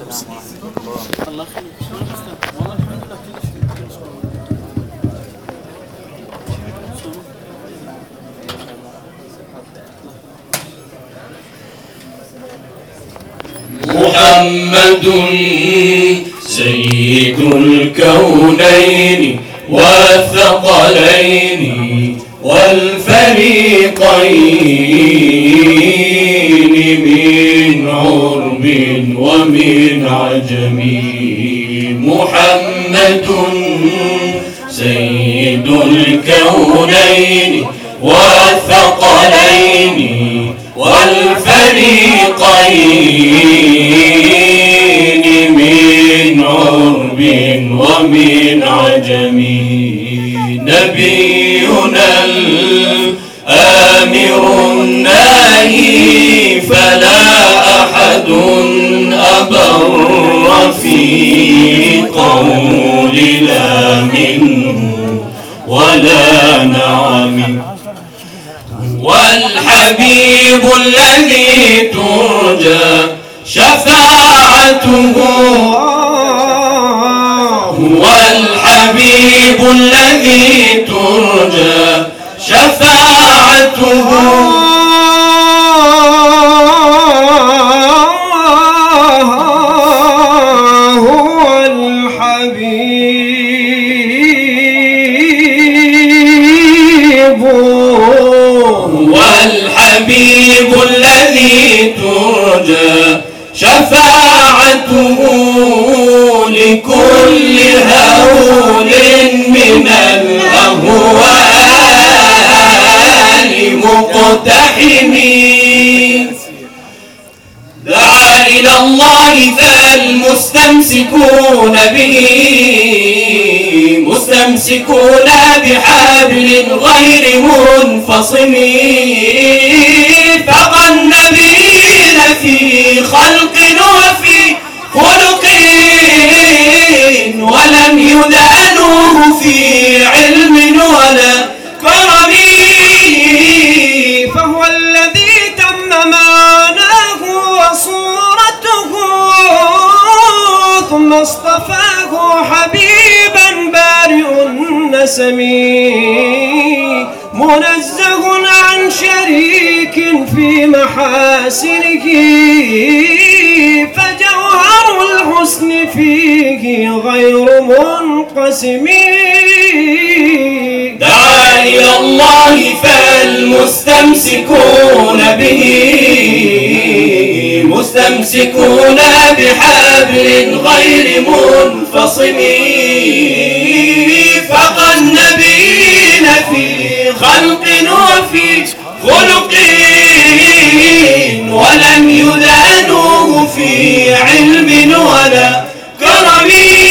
الله يخليك. شلونك استاذ؟ والله الحمد لله كل شيء. محمد سيد الكونين والثقلين والفريقين من عرب ومن عجم. محمد سيد الكونين والثقلين والفريقين من عرب ومن عجم. نبينا الآمر الناهي فلا أحد أبر في قول لا منه ولا نعم. والحبيب الذي ترجى شفاعته هو الحبيب الذي ترجى شفاعته الحبيب الذي ترجى شفاعته لكل هول من الأهوال مقتحم. دعا إلى الله فالمستمسكون به مستمسكون بحبل غير منفصم. فقى النبيين في خلق وفي خلق ولم يدانوه في علم ولا كرم. فهو الذي تم معناه وصورته ثم اصطفاه حبيبا بارئ النسم منزه عن شريك في محاسنه فجوهر الحسن فيه غير منقسم. دعا إلى الله فالمستمسكون به مستمسكون بحبل غير منفصم. فقى النبيين في خلق وفي خلق ولم يدانوه في علم ولا كرم.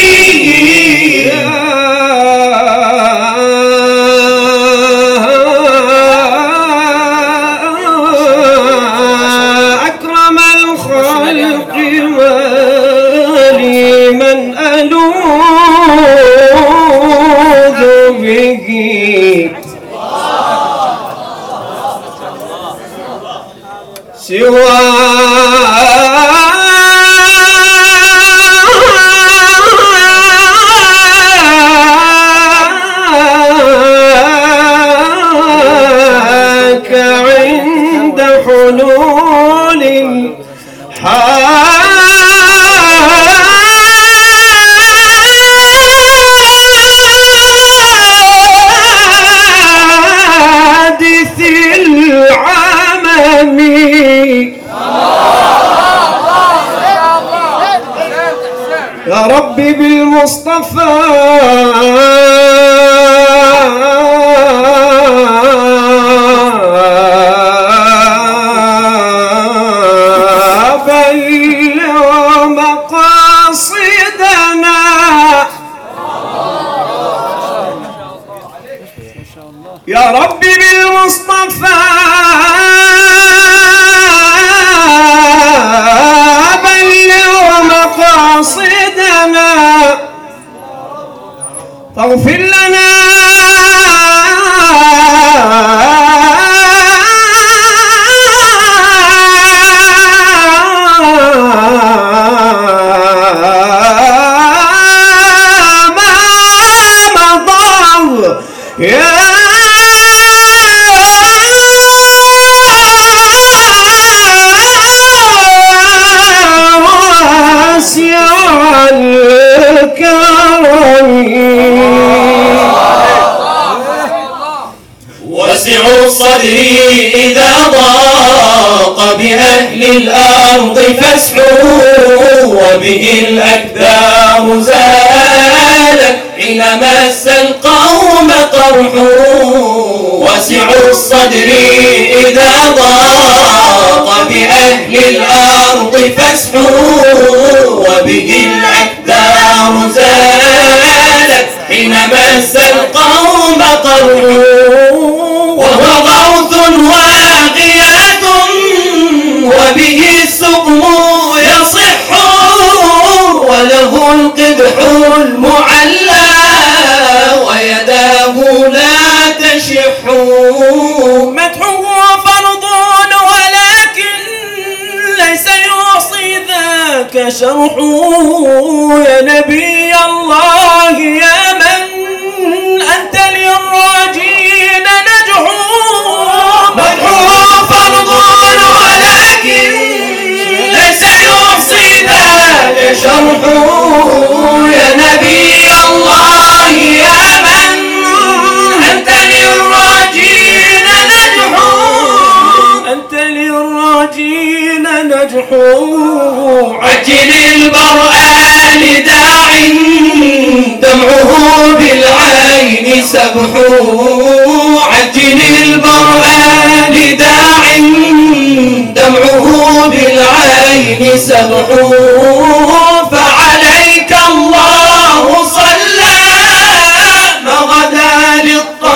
أكرم الخلق ولي من ألوذ به سواك عند حلول الحادث العمم. يا ربي بالمصطفى بلغ مقاصدنا. يا ربي بالمصطفى بلغ مقاصدنا فاغفر لنا الصدر إذا ضاق بأهل الأرض فاسحوا وبه الأكدار زالت حين مس القوم قرح واسع الصدر إذا ضاق بأهل الأرض فاسحوا وبه الأكدار زالت حين مس القوم قرح وهو غوث واغياث وبه السقم يصح وله القدح المعلى ويداه لا تشح مدحه فرض ولكن ليس يعصي ذاك شرح يا نبي الله يا من أنت للراجين نجح مدحه فرض ولكن ليس يعصي ذاك شرح يا نبي الله يا من أنت للراجين نجح أنت للراجين نجح عجل البرآن داع دمعه بالعين سبح عجل البرآن داع دمعه بالعين سبح فعليك الله صلى ما غدا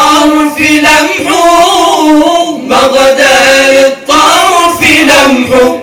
للطرف لمح ما غدا للطرف لمح